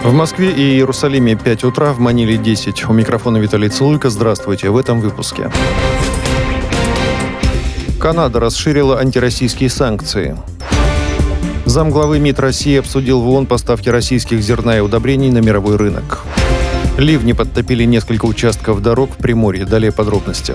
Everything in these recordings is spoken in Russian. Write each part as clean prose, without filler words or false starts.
В Москве и Иерусалиме 5 утра, в Маниле 10. У микрофона Виталий Цилуйко. Здравствуйте. В этом выпуске. Канада расширила антироссийские санкции. Замглавы МИД России обсудил в ООН поставки российских зерна и удобрений на мировой рынок. Ливни подтопили несколько участков дорог в Приморье. Далее подробности.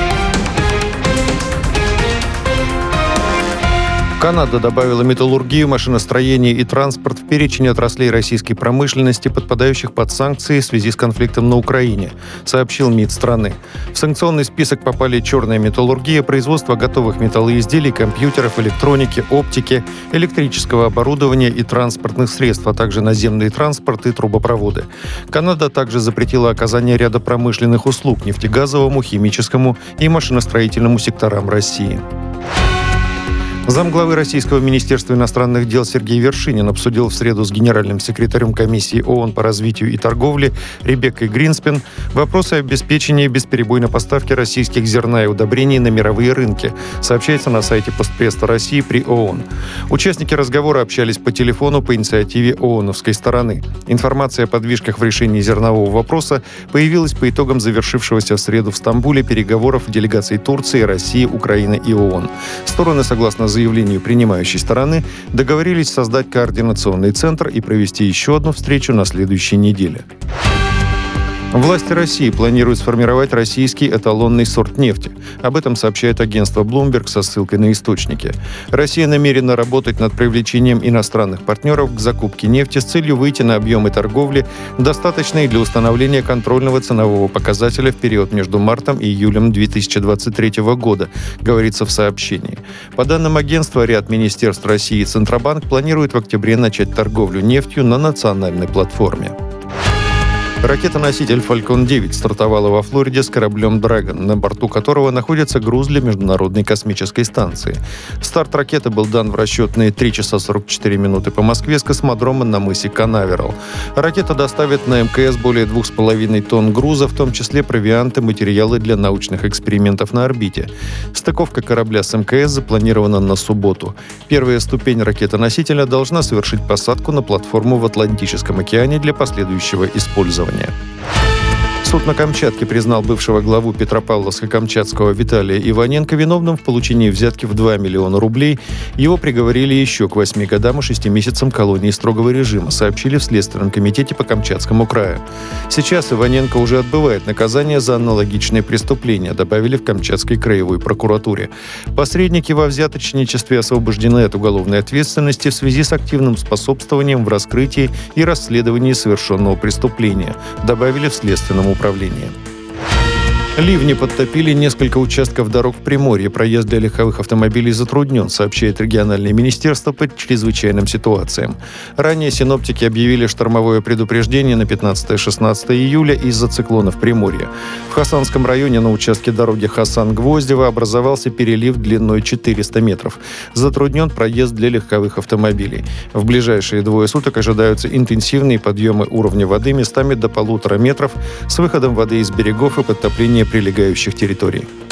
Канада добавила металлургию, машиностроение и транспорт в перечень отраслей российской промышленности, подпадающих под санкции в связи с конфликтом на Украине, сообщил МИД страны. В санкционный список попали черная металлургия, производство готовых металлоизделий, компьютеров, электроники, оптики, электрического оборудования и транспортных средств, а также наземный транспорт и трубопроводы. Канада также запретила оказание ряда промышленных услуг нефтегазовому, химическому и машиностроительному секторам России. Замглавы Российского министерства иностранных дел Сергей Вершинин обсудил в среду с генеральным секретарем комиссии ООН по развитию и торговле Ребеккой Гринспен вопросы обеспечения бесперебойной поставки российских зерна и удобрений на мировые рынки, сообщается на сайте Постпредства России при ООН. Участники разговора общались по телефону по инициативе ООНовской стороны. Информация о подвижках в решении зернового вопроса появилась по итогам завершившегося в среду в Стамбуле переговоров делегаций Турции, России, Украины и ООН. Стороны, согласно заявлению принимающей стороны, договорились создать координационный центр и провести еще одну встречу на следующей неделе. Власти России планируют сформировать российский эталонный сорт нефти. Об этом сообщает агентство Bloomberg со ссылкой на источники. Россия намерена работать над привлечением иностранных партнеров к закупке нефти с целью выйти на объемы торговли, достаточные для установления контрольного ценового показателя в период между мартом и июлем 2023 года, говорится в сообщении. По данным агентства, ряд министерств России и Центробанк планируют в октябре начать торговлю нефтью на национальной платформе. Ракета-носитель Falcon 9 стартовала во Флориде с кораблем Dragon, на борту которого находится груз для Международной космической станции. Старт ракеты был дан в расчетные 3 часа 44 минуты по Москве с космодрома на мысе Канаверал. Ракета доставит на МКС более 2,5 тонн груза, в том числе провианты, материалы для научных экспериментов на орбите. Стыковка корабля с МКС запланирована на субботу. Первая ступень ракеты-носителя должна совершить посадку на платформу в Атлантическом океане для последующего использования. Суд на Камчатке признал бывшего главу Петропавловска-Камчатского Виталия Иваненко виновным в получении взятки в 2 миллиона рублей. Его приговорили еще к 8 годам и 6 месяцам колонии строгого режима, сообщили в Следственном комитете по Камчатскому краю. Сейчас Иваненко уже отбывает наказание за аналогичные преступления, добавили в Камчатской краевой прокуратуре. Посредники во взяточничестве освобождены от уголовной ответственности в связи с активным способствованием в раскрытии и расследовании совершенного преступления, добавили в Следственном управлении. Ливни подтопили несколько участков дорог в Приморье. Проезд для легковых автомобилей затруднен, сообщает региональное министерство по чрезвычайным ситуациям. Ранее синоптики объявили штормовое предупреждение на 15-16 июля из-за циклона в Приморье. В Хасанском районе на участке дороги Хасан-Гвоздево образовался перелив длиной 400 метров. Затруднен проезд для легковых автомобилей. В ближайшие 2 суток ожидаются интенсивные подъемы уровня воды местами до 1,5 метров с выходом воды из берегов и подтоплением прилегающих территорий.